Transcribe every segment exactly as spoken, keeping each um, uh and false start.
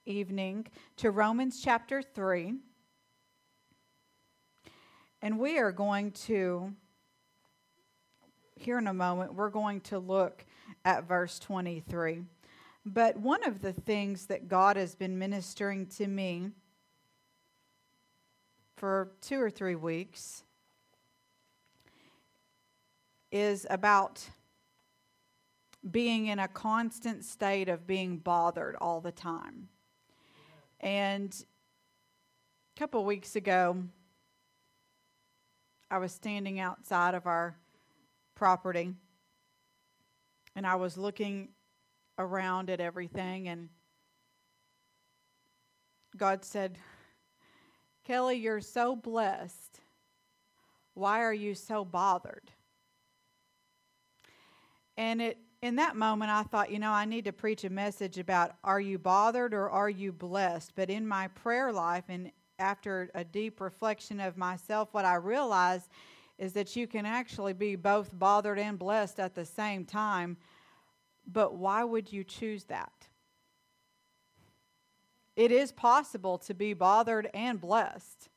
evening to Romans chapter three. And we are going to, here in a moment, we're going to look at verse twenty-three. But one of the things that God has been ministering to me for two or three weeks is about being in a constant state of being bothered all the time. And a couple of weeks ago, I was standing outside of our property, and I was looking around at everything, and God said, "Kelly, you're so blessed. Why are you so bothered?" And it in that moment, I thought, you know, I need to preach a message about, are you bothered or are you blessed? But in my prayer life and after a deep reflection of myself, what I realized is that you can actually be both bothered and blessed at the same time. But why would you choose that? It is possible to be bothered and blessed.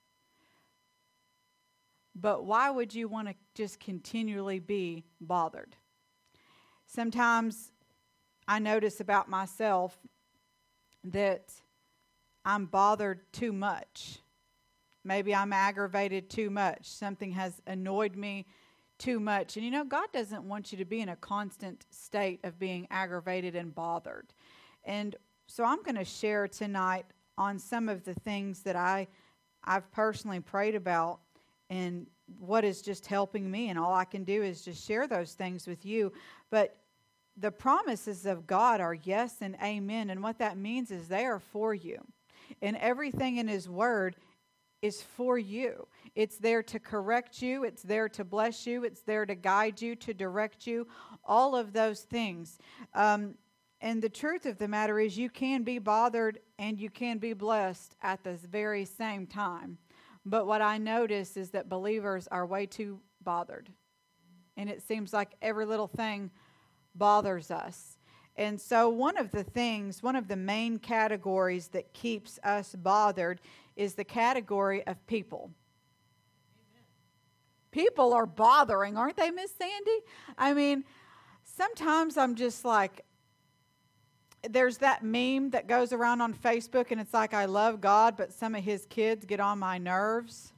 But why would you want to just continually be bothered? Sometimes I notice about myself that I'm bothered too much. Maybe I'm aggravated too much. Something has annoyed me too much. And you know, God doesn't want you to be in a constant state of being aggravated and bothered. And so I'm going to share tonight on some of the things that I, I've personally prayed about and what is just helping me. And all I can do is just share those things with you. But the promises of God are yes and amen. And what that means is they are for you. And everything in His Word is for you. It's there to correct you. It's there to bless you. It's there to guide you, to direct you. All of those things. Um, and the truth of the matter is you can be bothered and you can be blessed at the very same time. But what I notice is that believers are way too bothered. And it seems like every little thing bothers us. And so one of the things, one of the main categories that keeps us bothered is the category of people. Amen. People are bothering, aren't they, Miss Sandy? I mean, sometimes I'm just like, there's that meme that goes around on Facebook, and it's like, I love God, but some of His kids get on my nerves.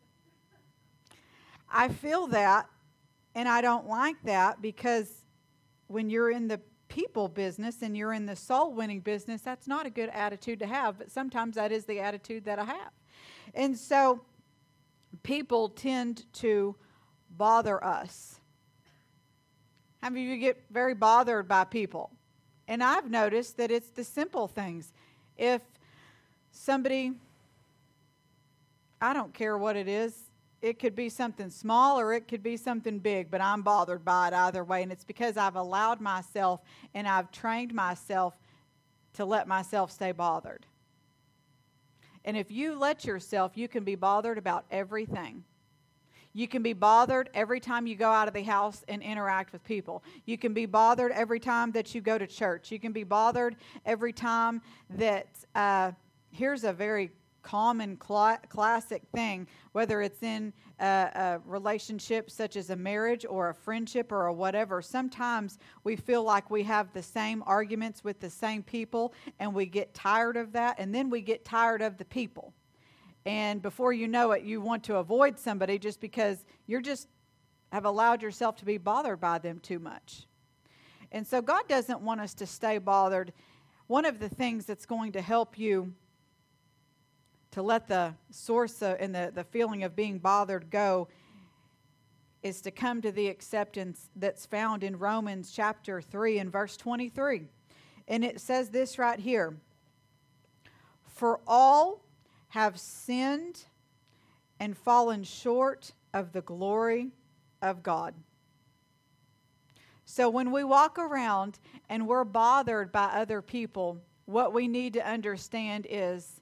I feel that, and I don't like that, because when you're in the people business and you're in the soul winning business, that's not a good attitude to have, but sometimes that is the attitude that I have. And so people tend to bother us. How many of you get very bothered by people? And I've noticed that it's the simple things. If somebody, I don't care what it is, it could be something small or it could be something big, but I'm bothered by it either way. And it's because I've allowed myself and I've trained myself to let myself stay bothered. And if you let yourself, you can be bothered about everything. You can be bothered every time you go out of the house and interact with people. You can be bothered every time that you go to church. You can be bothered every time that, uh, here's a very common cl- classic thing, whether it's in a, a relationship such as a marriage or a friendship or a whatever. Sometimes we feel like we have the same arguments with the same people, and we get tired of that, and then we get tired of the people. And before you know it, you want to avoid somebody just because you're just have allowed yourself to be bothered by them too much. And so God doesn't want us to stay bothered. One of the things that's going to help you to let the source of, and the, the feeling of being bothered go is to come to the acceptance that's found in Romans chapter three and verse twenty-three. And it says this right here. For all have sinned and fallen short of the glory of God. So when we walk around and we're bothered by other people, what we need to understand is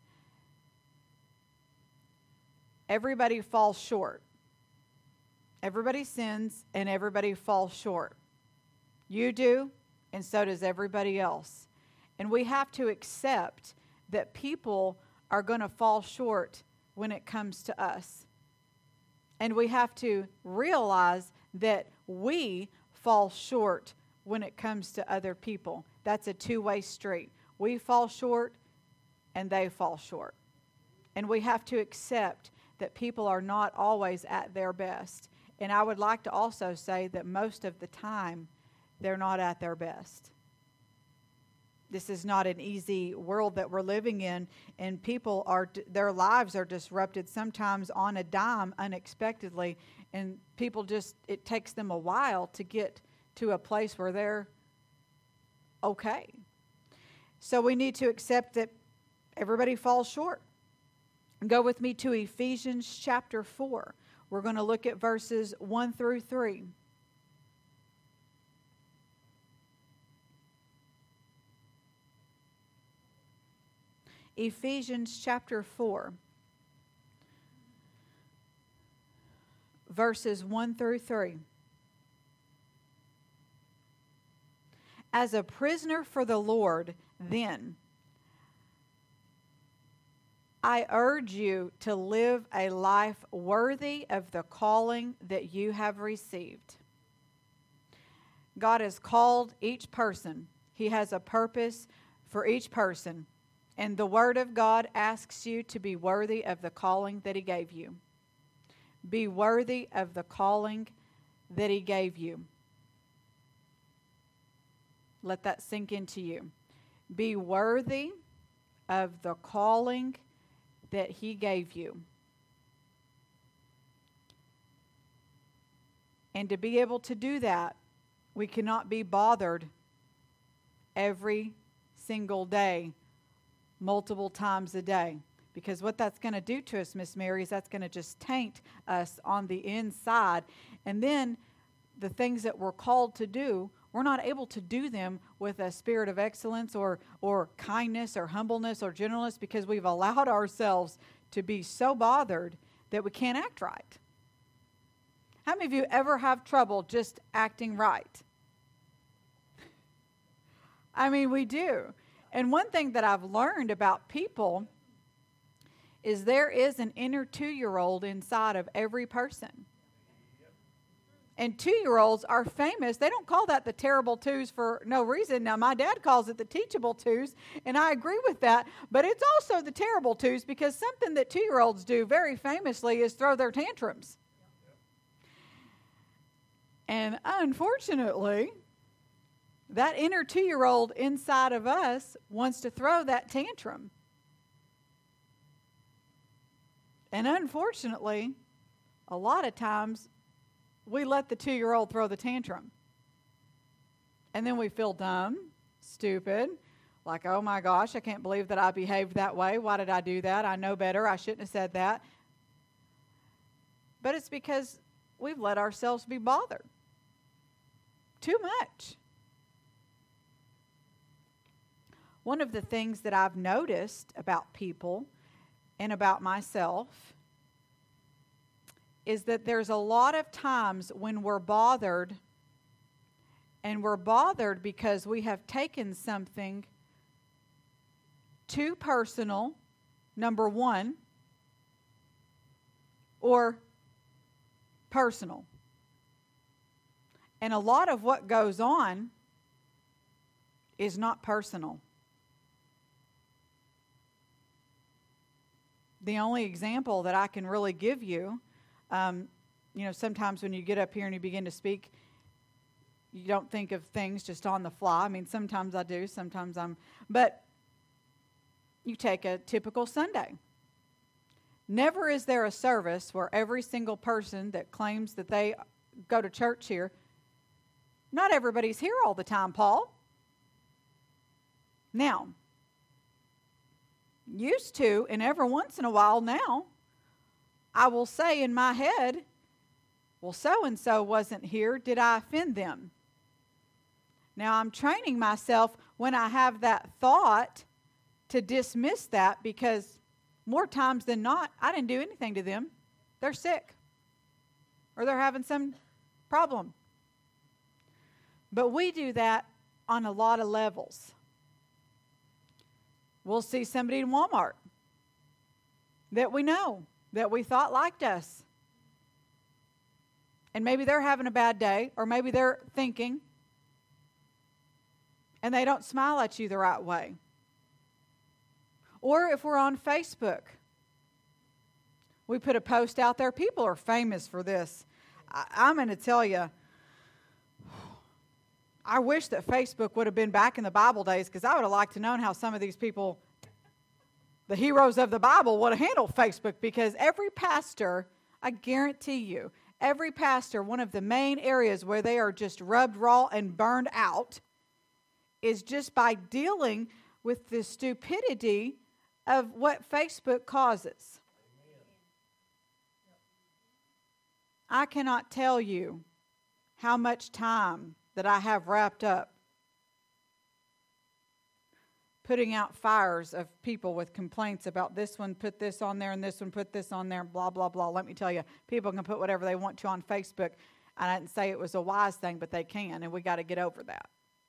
everybody falls short. Everybody sins and everybody falls short. You do, and so does everybody else. And we have to accept that people are going to fall short when it comes to us. And we have to realize that we fall short when it comes to other people. That's a two-way street. We fall short and they fall short. And we have to accept that people are not always at their best. And I would like to also say that most of the time, they're not at their best. This is not an easy world that we're living in, and people are, their lives are disrupted sometimes on a dime unexpectedly, and people just, it takes them a while to get to a place where they're okay. So we need to accept that everybody falls short. Go with me to Ephesians chapter four. We're going to look at verses one through three. Ephesians chapter four, verses one through three. As a prisoner for the Lord, then, I urge you to live a life worthy of the calling that you have received. God has called each person. He has a purpose for each person. And the Word of God asks you to be worthy of the calling that He gave you. Be worthy of the calling that He gave you. Let that sink into you. Be worthy of the calling that He gave you. And to be able to do that, we cannot be bothered every single day, multiple times a day. Because what that's going to do to us, Miss Mary, is that's going to just taint us on the inside. And then the things that we're called to do, we're not able to do them with a spirit of excellence or, or kindness or humbleness or gentleness because we've allowed ourselves to be so bothered that we can't act right. How many of you ever have trouble just acting right? I mean, we do. And one thing that I've learned about people is there is an inner two-year-old inside of every person. And two-year-olds are famous. They don't call that the terrible twos for no reason. Now, my dad calls it the teachable twos, and I agree with that. But it's also the terrible twos because something that two-year-olds do very famously is throw their tantrums. And unfortunately, that inner two-year-old inside of us wants to throw that tantrum. And unfortunately, a lot of times, we let the two-year-old throw the tantrum. And then we feel dumb, stupid, like, oh my gosh, I can't believe that I behaved that way. Why did I do that? I know better. I shouldn't have said that. But it's because we've let ourselves be bothered too much. One of the things that I've noticed about people and about myself is that there's a lot of times when we're bothered, and we're bothered because we have taken something too personal, number one, or personal. And a lot of what goes on is not personal. The only example that I can really give you, um, you know, sometimes when you get up here and you begin to speak, you don't think of things just on the fly. I mean, sometimes I do, sometimes I'm, but you take a typical Sunday. Never is there a service where every single person that claims that they go to church here, not everybody's here all the time, Paul. Now, used to, and every once in a while now, I will say in my head, well, so-and-so wasn't here. Did I offend them? Now, I'm training myself when I have that thought to dismiss that because more times than not, I didn't do anything to them. They're sick or they're having some problem. But we do that on a lot of levels. We'll see somebody in Walmart that we know, that we thought liked us. And maybe they're having a bad day, or maybe they're thinking, and they don't smile at you the right way. Or if we're on Facebook, we put a post out there. People are famous for this. I, I'm going to tell you, I wish that Facebook would have been back in the Bible days, because I would have liked to know how some of these people, the heroes of the Bible, would have handled Facebook. Because every pastor, I guarantee you, every pastor, one of the main areas where they are just rubbed raw and burned out is just by dealing with the stupidity of what Facebook causes. I cannot tell you how much time that I have wrapped up putting out fires of people with complaints about this one put this on there and this one put this on there, blah, blah, blah. Let me tell you, people can put whatever they want to on Facebook. I didn't say it was a wise thing, but they can, and we got to get over that.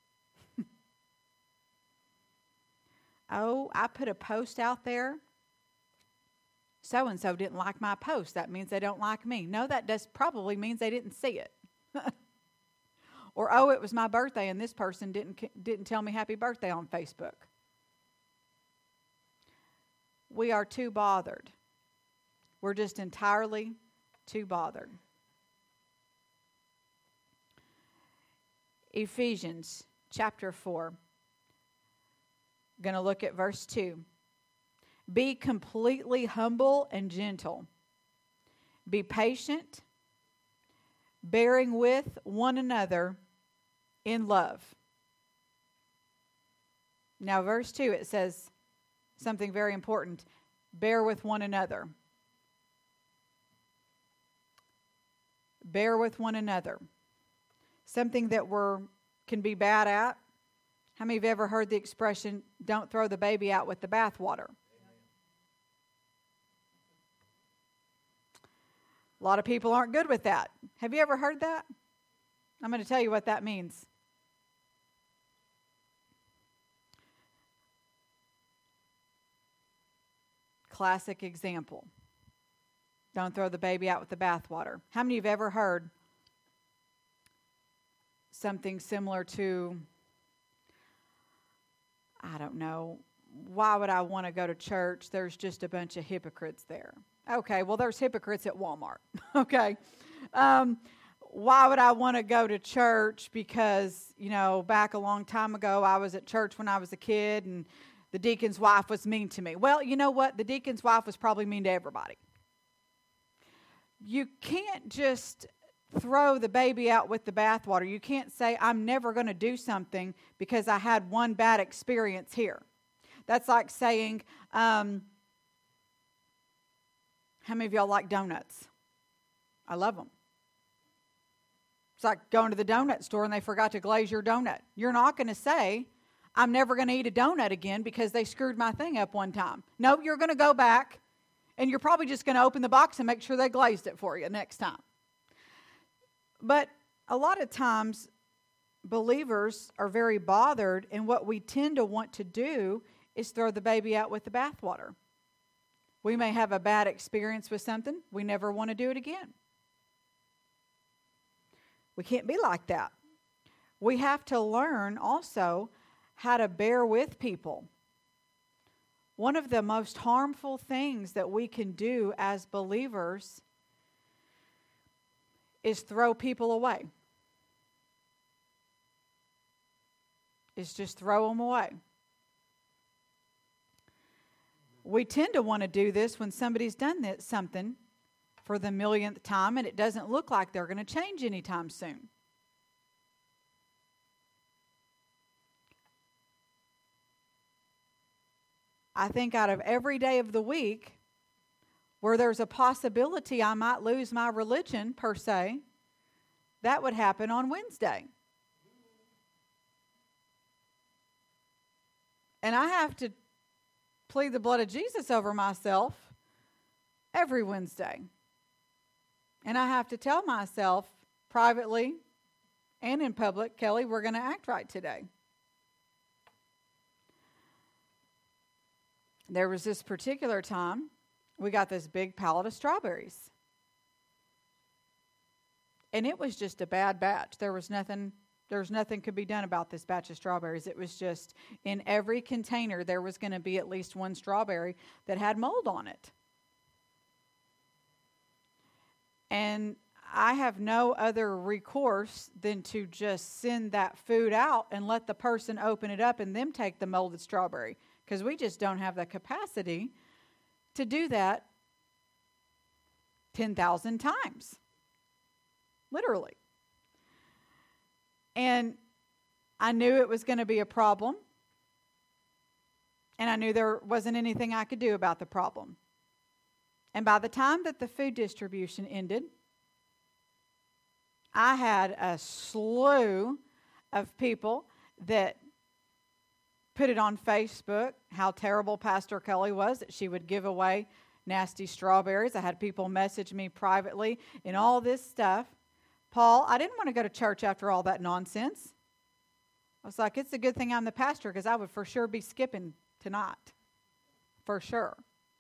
Oh, I put a post out there. So-and-so didn't like my post. That means they don't like me. No, that does probably means they didn't see it. Or, oh, it was my birthday and this person didn't didn't tell me happy birthday on Facebook. We are too bothered. We're just entirely too bothered. Ephesians chapter four. Going to look at verse two. Be completely humble and gentle. Be patient, bearing with one another in love. Now, verse two, it says something very important. Bear with one another. Bear with one another. Something that we're can be bad at. How many of you have ever heard the expression, don't throw the baby out with the bathwater? A lot of people aren't good with that. Have you ever heard that? I'm going to tell you what that means. Classic example. Don't throw the baby out with the bathwater. How many of you have ever heard something similar to, I don't know, why would I want to go to church? There's just a bunch of hypocrites there. Okay, well, there's hypocrites at Walmart. Okay. Um, why would I want to go to church? Because, you know, back a long time ago, I was at church when I was a kid, and the deacon's wife was mean to me. Well, you know what? The deacon's wife was probably mean to everybody. You can't just throw the baby out with the bathwater. You can't say, I'm never going to do something because I had one bad experience here. That's like saying, um, how many of y'all like donuts? I love them. It's like going to the donut store and they forgot to glaze your donut. You're not going to say, I'm never going to eat a donut again because they screwed my thing up one time. No, you're going to go back and you're probably just going to open the box and make sure they glazed it for you next time. But a lot of times, believers are very bothered, and what we tend to want to do is throw the baby out with the bathwater. We may have a bad experience with something. We never want to do it again. We can't be like that. We have to learn also how to bear with people. One of the most harmful things that we can do as believers is throw people away. Is just throw them away. We tend to want to do this when somebody's done this, something for the millionth time and it doesn't look like they're going to change anytime soon. I think out of every day of the week where there's a possibility I might lose my religion per se, that would happen on Wednesday. And I have to plead the blood of Jesus over myself every Wednesday. And I have to tell myself privately and in public, Kelly, we're going to act right today. there was this particular time we got this big pallet of strawberries. And it was just a bad batch. There was nothing, there was nothing could be done about this batch of strawberries. It was just in every container there was going to be at least one strawberry that had mold on it. And I have no other recourse than to just send that food out and let the person open it up and them take the molded strawberry, because we just don't have the capacity to do that ten thousand times. Literally. And I knew it was going to be a problem. And I knew there wasn't anything I could do about the problem. And by the time that the food distribution ended, I had a slew of people that put it on Facebook how terrible Pastor Kelly was, that she would give away nasty strawberries. I had people message me privately and all this stuff. Paul, I didn't want to go to church after all that nonsense. I was like, it's a good thing I'm the pastor, because I would for sure be skipping tonight. For sure.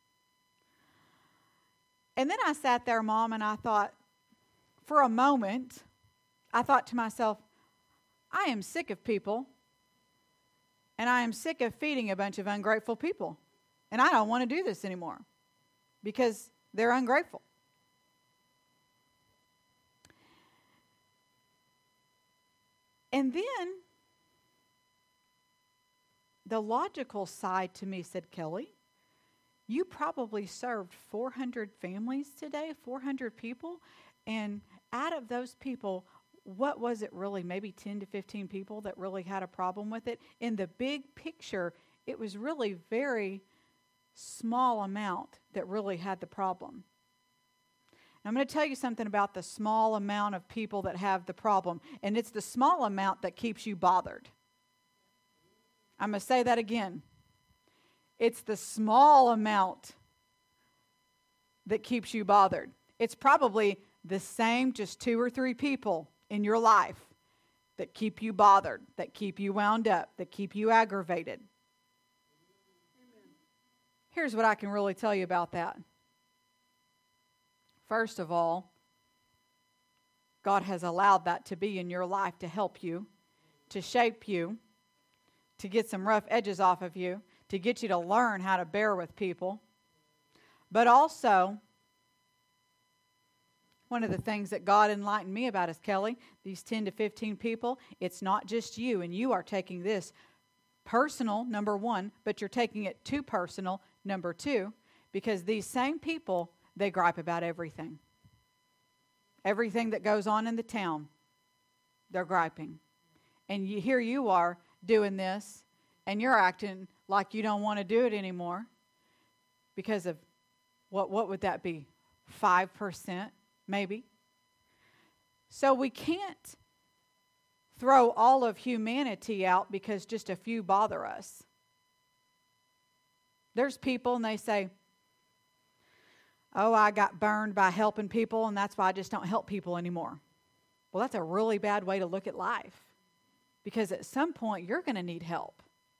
And then I sat there, Mom, and I thought, for a moment, I thought to myself, I am sick of people, and I am sick of feeding a bunch of ungrateful people. And I don't want to do this anymore because they're ungrateful. And then the logical side to me said, Kelly, you probably served four hundred families today, four hundred people. And out of those people, what was it really? Maybe ten to fifteen people that really had a problem with it. In the big picture, it was really very small amount that really had the problem. Now, I'm going to tell you something about the small amount of people that have the problem. And it's the small amount that keeps you bothered. I'm going to say that again. It's the small amount that keeps you bothered. It's probably the same, just two or three people in your life that keep you bothered, that keep you wound up, that keep you aggravated. Amen. Here's what I can really tell you about that. First of all, God has allowed that to be in your life to help you, to shape you, to get some rough edges off of you, to get you to learn how to bear with people. But also, one of the things that God enlightened me about is, Kelly, these ten to fifteen people, it's not just you, and you are taking this personal, number one, but you're taking it too personal, number two, because these same people, they gripe about everything. Everything that goes on in the town, they're griping. And you, here you are doing this, and you're acting like you don't want to do it anymore because of, what, what would that be, five percent maybe? So we can't throw all of humanity out because just a few bother us. There's people and they say, oh, I got burned by helping people, and that's why I just don't help people anymore. Well, that's a really bad way to look at life, because at some point you're going to need help.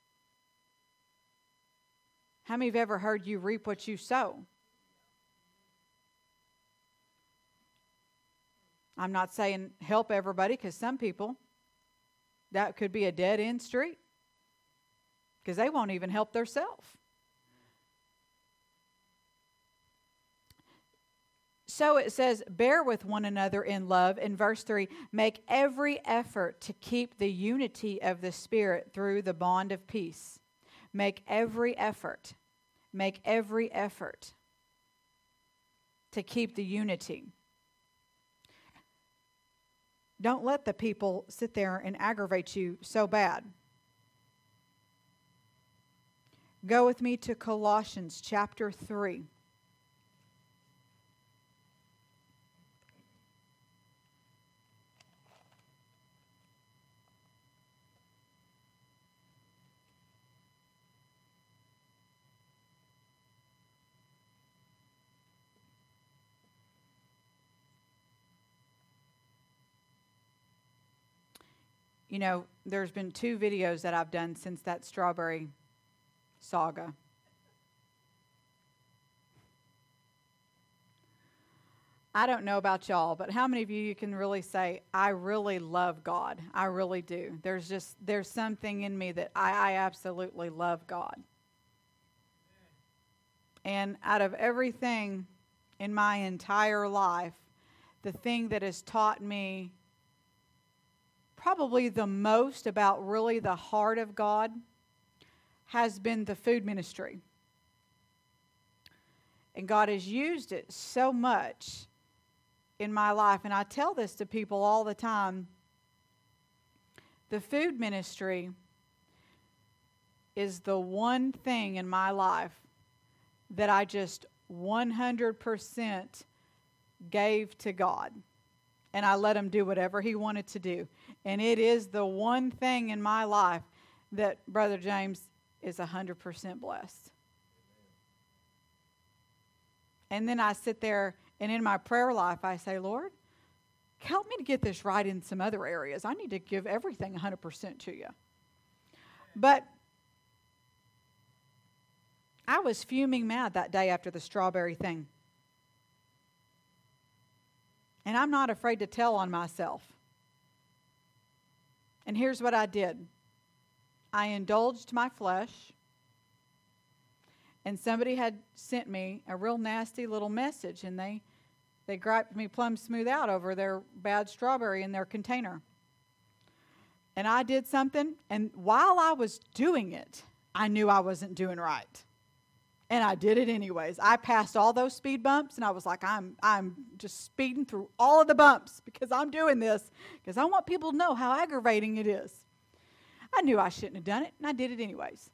How many have ever heard you reap what you sow? I'm not saying help everybody, because some people, that could be a dead-end street, because they won't even help themselves. So it says, bear with one another in love. In verse three, make every effort to keep the unity of the Spirit through the bond of peace. Make every effort. Make every effort to keep the unity. Don't let the people sit there and aggravate you so bad. Go with me to Colossians chapter three. You know, there's been two videos that I've done since that strawberry saga. I don't know about y'all, but how many of you, you can really say, I really love God? I really do. There's just, there's something in me that I, I absolutely love God. And out of everything in my entire life, the thing that has taught me probably the most about really the heart of God has been the food ministry. And God has used it so much in my life. And I tell this to people all the time. The food ministry is the one thing in my life that I just one hundred percent gave to God. And I let Him do whatever He wanted to do. And it is the one thing in my life that Brother James is one hundred percent blessed. And then I sit there, and in my prayer life, I say, Lord, help me to get this right in some other areas. I need to give everything one hundred percent to you. But I was fuming mad that day after the strawberry thing. And I'm not afraid to tell on myself. And here's what I did. I indulged my flesh. And somebody had sent me a real nasty little message, and they they griped me plumb smooth out over their bad strawberry in their container. And I did something, and while I was doing it, I knew I wasn't doing right. And I did it anyways. I passed all those speed bumps, and I was like, I'm I'm just speeding through all of the bumps because I'm doing this because I want people to know how aggravating it is. I knew I shouldn't have done it, and I did it anyways.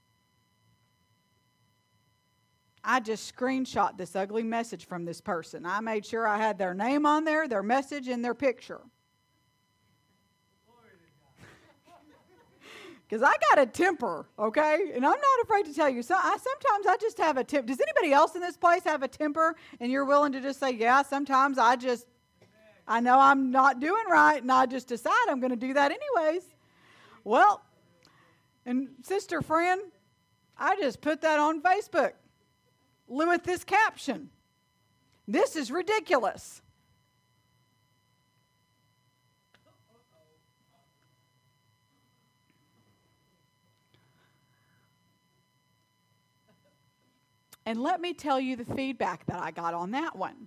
I just screenshot this ugly message from this person. I made sure I had their name on there, their message, and their picture. Because I got a temper, okay? And I'm not afraid to tell you. So I, sometimes I just have a temper. Does anybody else in this place have a temper? And you're willing to just say, yeah, sometimes I just, I know I'm not doing right, and I just decide I'm going to do that anyways. Well, and sister friend, I just put that on Facebook with this caption. This is ridiculous. And let me tell you the feedback that I got on that one.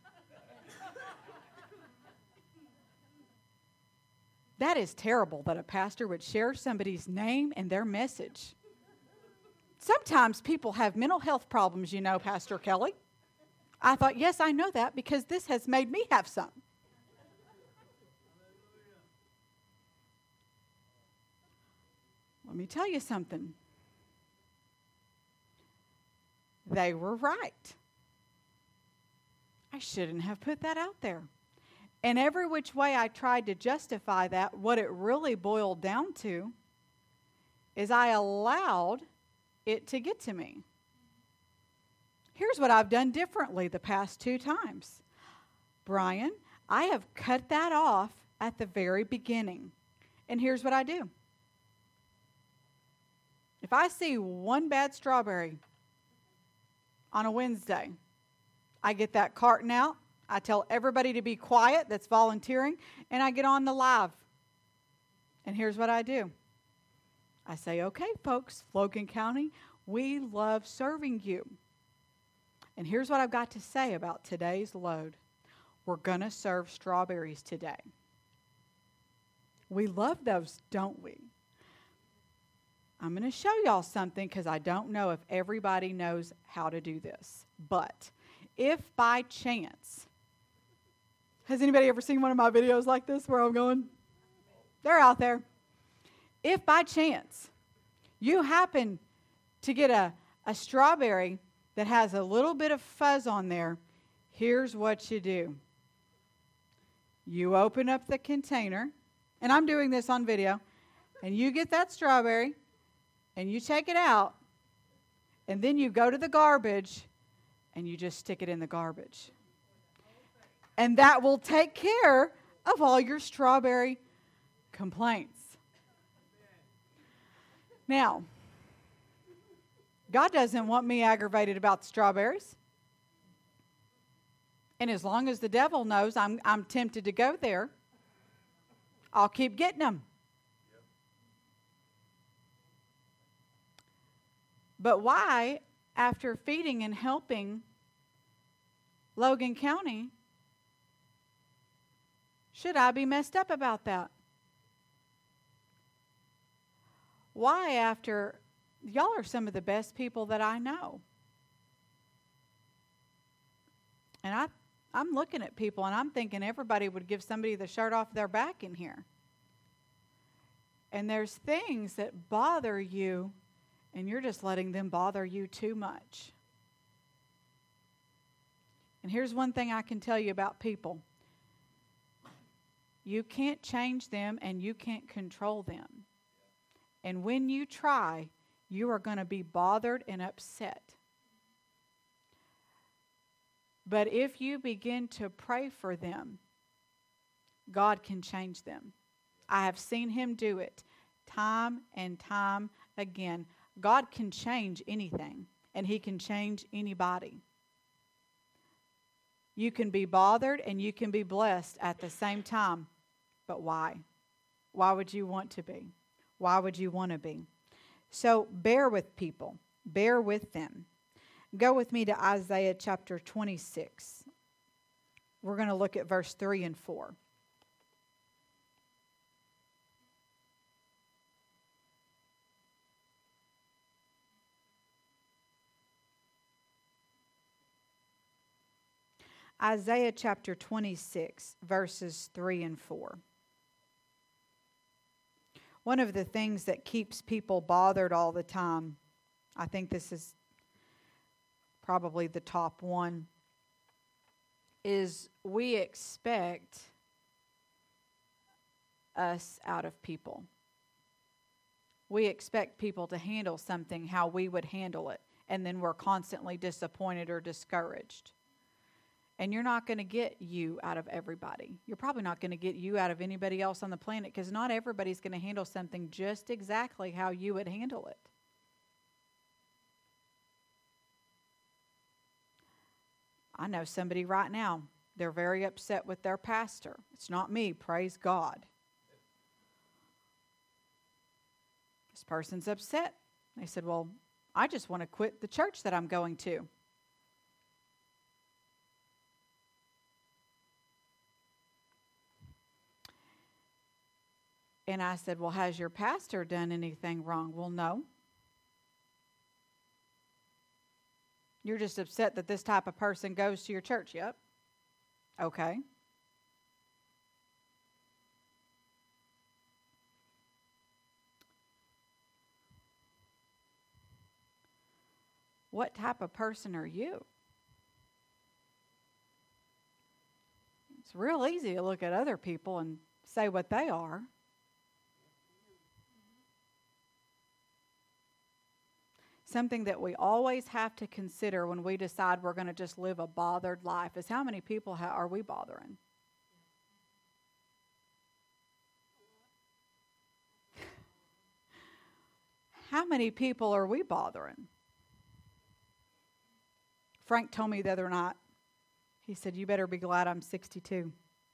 That is terrible that a pastor would share somebody's name and their message. Sometimes people have mental health problems, you know, Pastor Kelly. I thought, yes, I know that because this has made me have some. Let me tell you something. They were right. I shouldn't have put that out there. And every which way I tried to justify that, what it really boiled down to is I allowed it to get to me. Here's what I've done differently the past two times. Brian, I have cut that off at the very beginning. And here's what I do. If I see one bad strawberry on a Wednesday, I get that carton out. I tell everybody to be quiet that's volunteering, and I get on the live. And here's what I do. I say, okay, folks, Logan County, we love serving you. And here's what I've got to say about today's load. We're going to serve strawberries today. We love those, don't we? I'm going to show y'all something because I don't know if everybody knows how to do this. But if by chance, has anybody ever seen one of my videos like this where I'm going? They're out there. If by chance you happen to get a, a strawberry that has a little bit of fuzz on there, here's what you do. You open up the container, and I'm doing this on video, and you get that strawberry, and you take it out, and then you go to the garbage, and you just stick it in the garbage. And that will take care of all your strawberry complaints. Now, God doesn't want me aggravated about the strawberries. And as long as the devil knows I'm, I'm tempted to go there, I'll keep getting them. But why, after feeding and helping Logan County, should I be messed up about that? Why, after y'all are some of the best people that I know? And I, I'm looking at people and I'm thinking everybody would give somebody the shirt off their back in here. And there's things that bother you, and you're just letting them bother you too much. And here's one thing I can tell you about people. You can't change them and you can't control them. And when you try, you are going to be bothered and upset. But if you begin to pray for them, God can change them. I have seen Him do it time and time again. God can change anything, and He can change anybody. You can be bothered and you can be blessed at the same time. But why? Why would you want to be? Why would you want to be? So bear with people. Bear with them. Go with me to Isaiah chapter twenty-six. We're going to look at verse three and four. Isaiah chapter twenty-six, verses three and four. One of the things that keeps people bothered all the time, I think this is probably the top one, is we expect us out of people. We expect people to handle something how we would handle it, and then we're constantly disappointed or discouraged. And you're not going to get you out of everybody. You're probably not going to get you out of anybody else on the planet, because not everybody's going to handle something just exactly how you would handle it. I know somebody right now, they're very upset with their pastor. It's not me, praise God. This person's upset. They said, well, I just want to quit the church that I'm going to. And I said, well, has your pastor done anything wrong? Well, no. You're just upset that this type of person goes to your church. Yep. Okay. What type of person are you? It's real easy to look at other people and say what they are. Something that we always have to consider when we decide we're going to just live a bothered life is how many people ha- are we bothering? How many people are we bothering? Frank told me the other night, he said, you better be glad I'm sixty-two.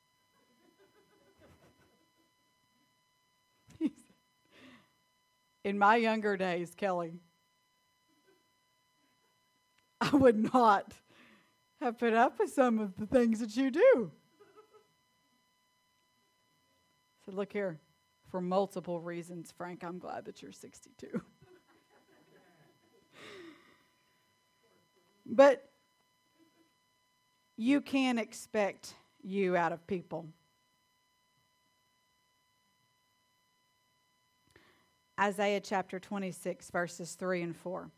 In my younger days, Kelly, I would not have put up with some of the things that you do. So look here, for multiple reasons, Frank, I'm glad that you're sixty-two. But you can expect you out of people. Isaiah chapter twenty-six, verses three and four.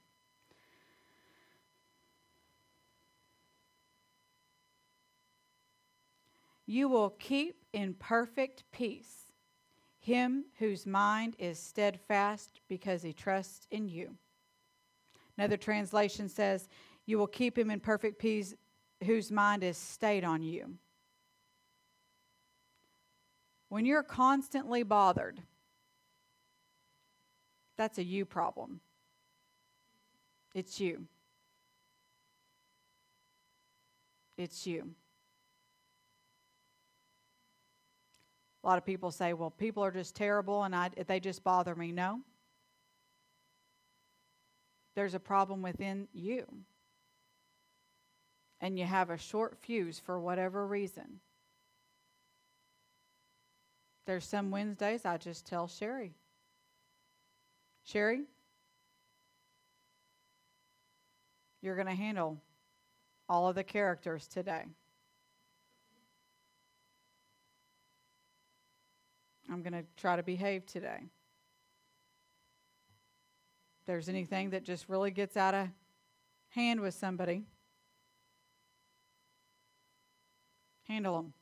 You will keep in perfect peace him whose mind is steadfast because he trusts in you. Another translation says, you will keep him in perfect peace whose mind is stayed on you. When you're constantly bothered, that's a you problem. It's you. It's you. A lot of people say, well, people are just terrible and I, they just bother me. No. There's a problem within you. And you have a short fuse for whatever reason. There's some Wednesdays I just tell Sherry, Sherry, you're going to handle all of the characters today. I'm going to try to behave today. If there's anything that just really gets out of hand with somebody, handle them.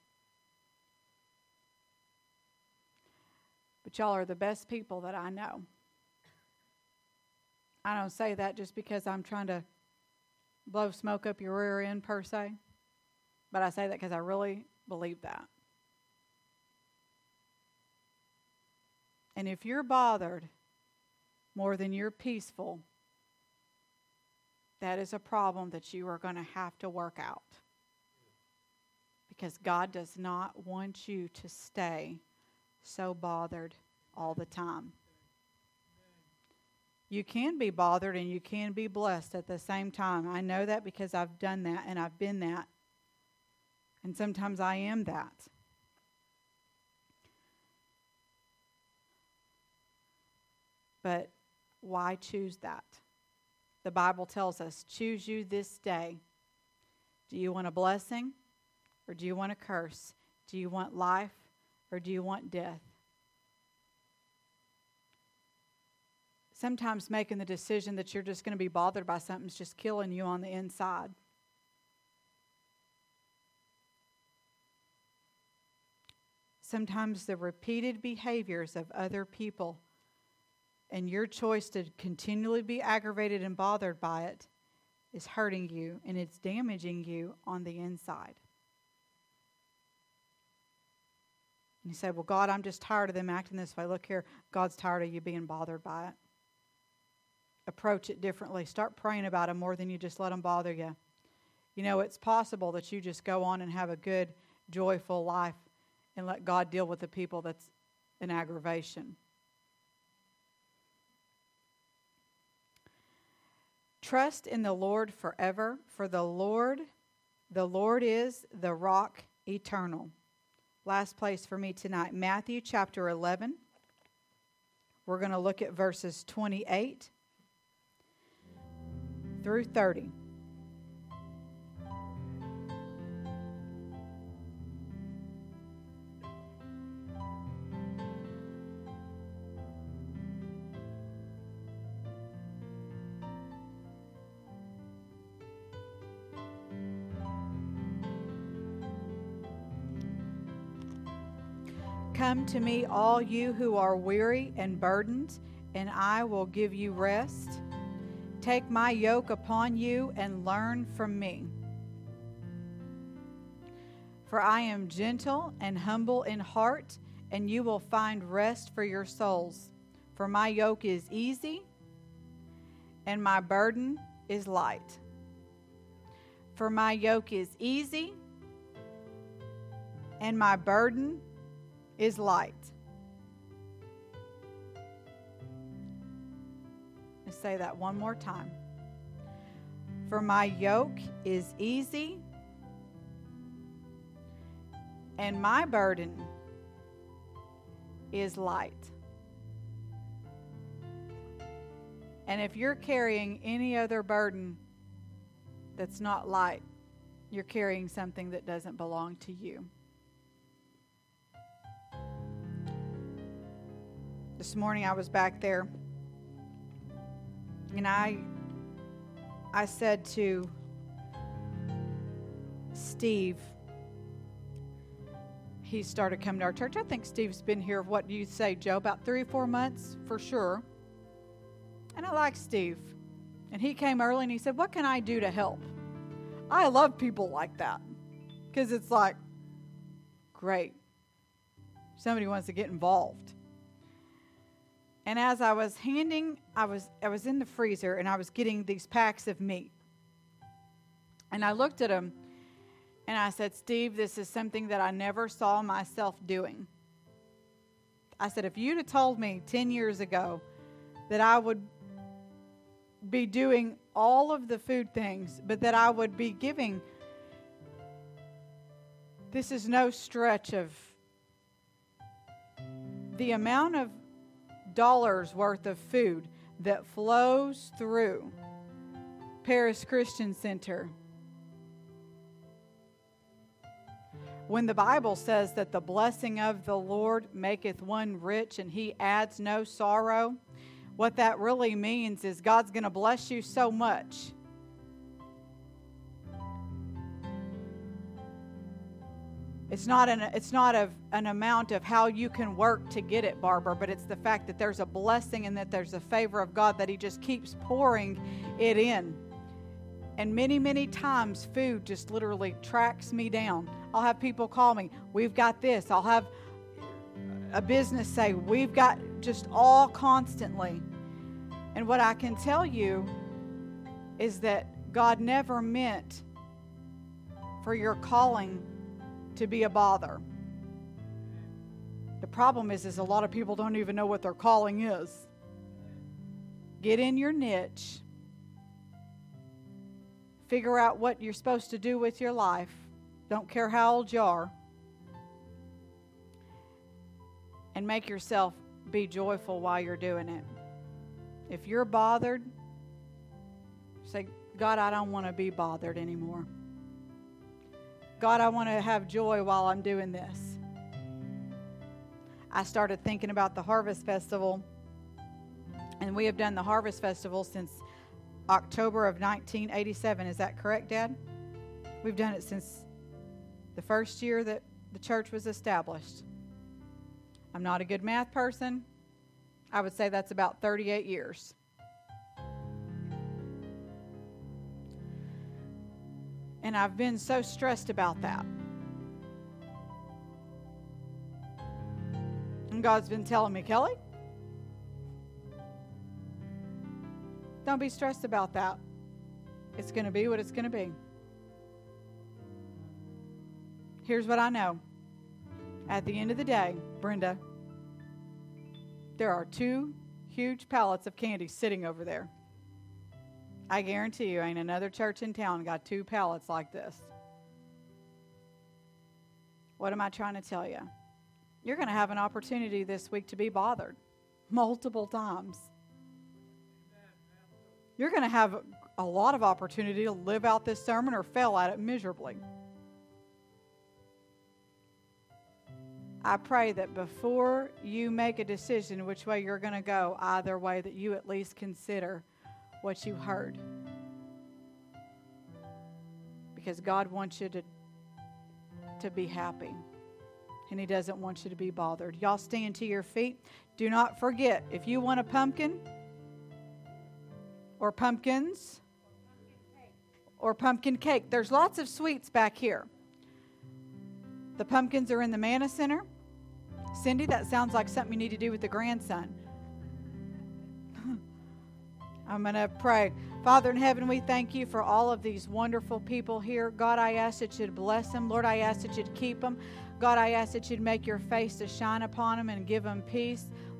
But y'all are the best people that I know. I don't say that just because I'm trying to blow smoke up your rear end per se, but I say that because I really believe that. And if you're bothered more than you're peaceful, that is a problem that you are going to have to work out. Because God does not want you to stay so bothered all the time. You can be bothered and you can be blessed at the same time. I know that because I've done that and I've been that. And sometimes I am that. But why choose that? The Bible tells us, choose you this day. Do you want a blessing or do you want a curse? Do you want life or do you want death? Sometimes making the decision that you're just going to be bothered by something is just killing you on the inside. Sometimes the repeated behaviors of other people and your choice to continually be aggravated and bothered by it is hurting you and it's damaging you on the inside. And you say, well, God, I'm just tired of them acting this way. Look here, God's tired of you being bothered by it. Approach it differently. Start praying about it more than you just let them bother you. You know, it's possible that you just go on and have a good, joyful life and let God deal with the people that's an aggravation. Trust in the Lord forever, for the Lord, the Lord is the rock eternal. Last place for me tonight, Matthew chapter eleven. We're going to look at verses twenty-eight through thirty. Come to me, all you who are weary and burdened, and I will give you rest. Take my yoke upon you and learn from me. For I am gentle and humble in heart, and you will find rest for your souls. For my yoke is easy, and my burden is light. For my yoke is easy, and my burden is light. Let's say that one more time. For my yoke is easy, and my burden is light. And if you're carrying any other burden that's not light, you're carrying something that doesn't belong to you. This morning I was back there, and I I said to Steve, he started coming to our church. I think Steve's been here, what do you say, Joe, about three or four months for sure. And I like Steve. And he came early and he said, what can I do to help? I love people like that, because it's like, great, somebody wants to get involved. And as I was handing, I was I was in the freezer and I was getting these packs of meat. And I looked at them and I said, Steve, this is something that I never saw myself doing. I said, if you'd have told me ten years ago that I would be doing all of the food things, but that I would be giving, this is no stretch of the amount of dollars worth of food that flows through Paris Christian Center. When the Bible says that the blessing of the Lord maketh one rich and he adds no sorrow, what that really means is God's going to bless you so much It's not an it's not a, an amount of how you can work to get it, Barbara, but it's the fact that there's a blessing and that there's a favor of God that He just keeps pouring it in. And many, many times food just literally tracks me down. I'll have people call me, we've got this. I'll have a business say, we've got just all constantly. And what I can tell you is that God never meant for your calling to be a bother. The problem is, is a lot of people don't even know what their calling is. Get in your niche. Figure out what you're supposed to do with your life. Don't care how old you are. And make yourself be joyful while you're doing it. If you're bothered, say, God, I don't want to be bothered anymore. God, I want to have joy while I'm doing this. I started thinking about the Harvest Festival, and we have done the Harvest Festival since October of nineteen eighty-seven. Is that correct, Dad? We've done it since the first year that the church was established. I'm not a good math person. I would say that's about thirty-eight years. And I've been so stressed about that. And God's been telling me, Kelly, don't be stressed about that. It's going to be what it's going to be. Here's what I know. At the end of the day, Brenda, there are two huge pallets of candy sitting over there. I guarantee you ain't another church in town got two pallets like this. What am I trying to tell you? You're going to have an opportunity this week to be bothered multiple times. You're going to have a lot of opportunity to live out this sermon or fail at it miserably. I pray that before you make a decision which way you're going to go, either way, that you at least consider what you heard. Because God wants you to, to be happy. And He doesn't want you to be bothered. Y'all stand to your feet. Do not forget, if you want a pumpkin or pumpkins or pumpkin cake, there's lots of sweets back here. The pumpkins are in the Manna Center. Cindy, that sounds like something you need to do with the grandson. I'm going to pray. Father in heaven, we thank you for all of these wonderful people here. God, I ask that you'd bless them. Lord, I ask that you'd keep them. God, I ask that you'd make your face to shine upon them and give them peace.